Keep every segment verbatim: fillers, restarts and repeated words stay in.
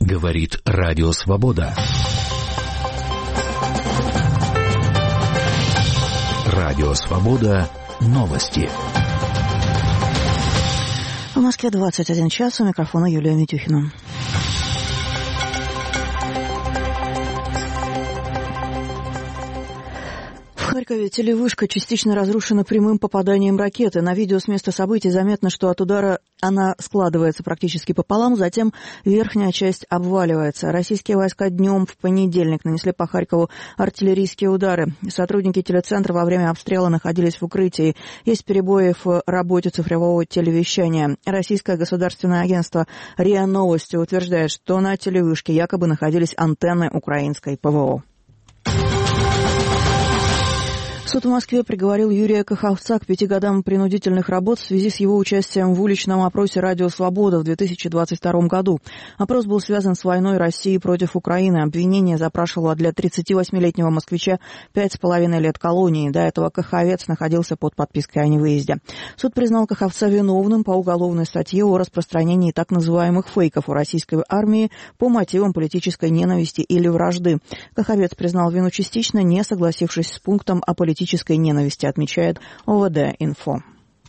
Говорит Радио Свобода. Радио Свобода. Новости. В Москве двадцать один час. У микрофона Юлия Митюхина. В Харькове телевышка частично разрушена прямым попаданием ракеты. На видео с места событий заметно, что от удара она складывается практически пополам, затем верхняя часть обваливается. Российские войска днем в понедельник нанесли по Харькову артиллерийские удары. Сотрудники телецентра во время обстрела находились в укрытии. Есть перебои в работе цифрового телевещания. Российское государственное агентство РИА Новости утверждает, что на телевышке якобы находились антенны украинской ПВО. Суд в Москве приговорил Юрия Каховца к пяти годам принудительных работ в связи с его участием в уличном опросе «Радио Свобода» в две тысячи двадцать втором году. Опрос был связан с войной России против Украины. Обвинение запрашивало для тридцативосьмилетнего москвича пять с половиной лет колонии. До этого Каховец находился под подпиской о невыезде. Суд признал Каховца виновным по уголовной статье о распространении так называемых фейков о российской армии по мотивам политической ненависти или вражды. Каховец признал вину частично, не согласившись с пунктом о политической политической ненависти, отмечает ОВД-инфо.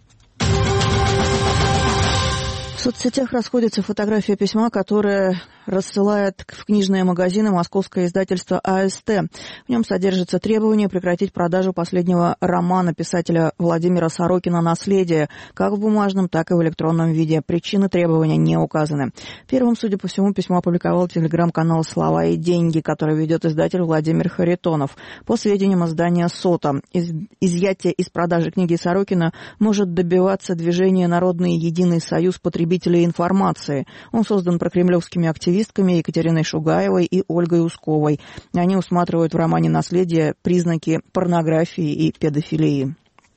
В соцсетях расходится фотография письма, которое рассылает в книжные магазины московское издательство АСТ. В нем содержится требование прекратить продажу последнего романа писателя Владимира Сорокина «Наследие», как в бумажном, так и в электронном виде. Причины требования не указаны. Первым, судя по всему, письмо опубликовал телеграм-канал «Слова и деньги», который ведет издатель Владимир Харитонов. По сведениям издания «Сота», из... изъятие из продажи книги Сорокина может добиваться движения «Народный единый союз потребителей информации». Он создан прокремлевскими активистами Екатериной Шугаевой и Ольгой Усковой. Они усматривают в романе «Наследие» признаки порнографии и педофилии.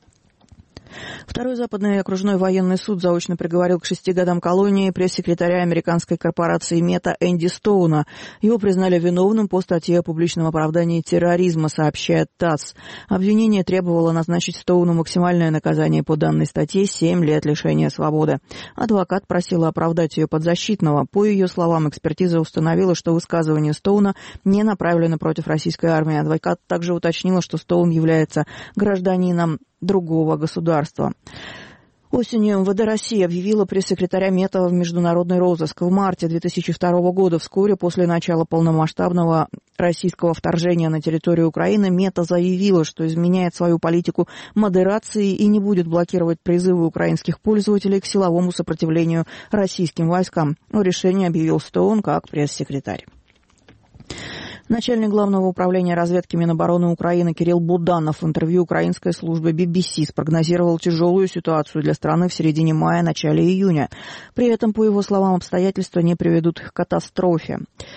Второй западный окружной военный суд заочно приговорил к шести годам колонии пресс-секретаря американской корпорации Мета Энди Стоуна. Его признали виновным по статье о публичном оправдании терроризма, сообщает ТАСС. Обвинение требовало назначить Стоуну максимальное наказание по данной статье — семь лет лишения свободы. Адвокат просила оправдать ее подзащитного. По ее словам, экспертиза установила, что высказывание Стоуна не направлено против российской армии. Адвокат также уточнила, что Стоун является гражданином другого государства. Осенью МВД России объявила пресс-секретаря Мета в международный розыск. В марте две тысячи второго года, вскоре после начала полномасштабного российского вторжения на территорию Украины, Мета заявила, что изменяет свою политику модерации и не будет блокировать призывы украинских пользователей к силовому сопротивлению российским войскам. Решение объявил Стоун как пресс-секретарь. Начальник Главного управления разведки Минобороны Украины Кирилл Буданов в интервью украинской службе би би си спрогнозировал тяжелую ситуацию для страны в середине мая, начале июня. При этом, по его словам, обстоятельства не приведут к катастрофе.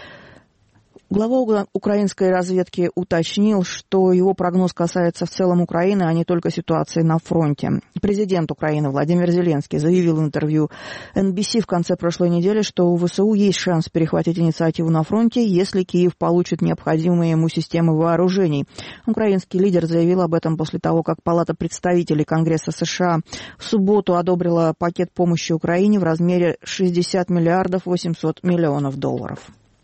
Глава украинской разведки уточнил, что его прогноз касается в целом Украины, а не только ситуации на фронте. Президент Украины Владимир Зеленский заявил в интервью эн би си в конце прошлой недели, что у ВСУ есть шанс перехватить инициативу на фронте, если Киев получит необходимые ему системы вооружений. Украинский лидер заявил об этом после того, как Палата представителей Конгресса США в субботу одобрила пакет помощи Украине в размере шестьдесят миллиардов восемьсот миллионов долларов.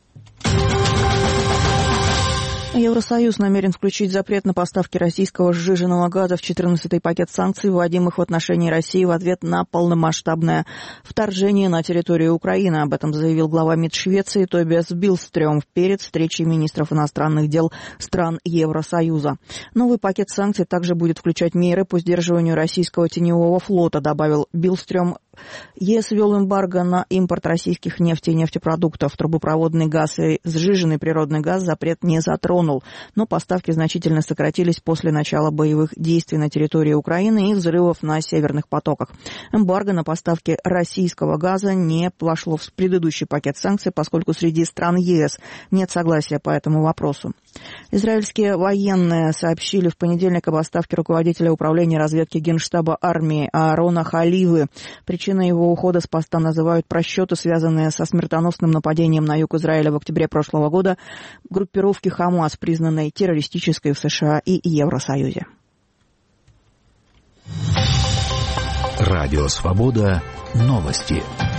Евросоюз намерен включить запрет на поставки российского сжиженного газа в четырнадцатый пакет санкций, вводимых в отношении России в ответ на полномасштабное вторжение на территорию Украины. Об этом заявил глава МИД Швеции Тобиас Биллстрём перед встречей министров иностранных дел стран Евросоюза. Новый пакет санкций также будет включать меры по сдерживанию российского теневого флота, добавил Биллстрём. ЕС ввел эмбарго на импорт российских нефти и нефтепродуктов. Трубопроводный газ и сжиженный природный газ запрет не затронул, но поставки значительно сократились после начала боевых действий на территории Украины и взрывов на северных потоках. Эмбарго на поставки российского газа не вошло в предыдущий пакет санкций, поскольку среди стран ЕС нет согласия по этому вопросу. Израильские военные сообщили в понедельник об отставке руководителя управления разведки Генштаба армии Аарона Халивы. Причиной его ухода с поста называют просчеты, связанные со смертоносным нападением на юг Израиля в октябре прошлого года группировки Хамас, признанной террористической в США и Евросоюзе. Радио Свобода. Новости.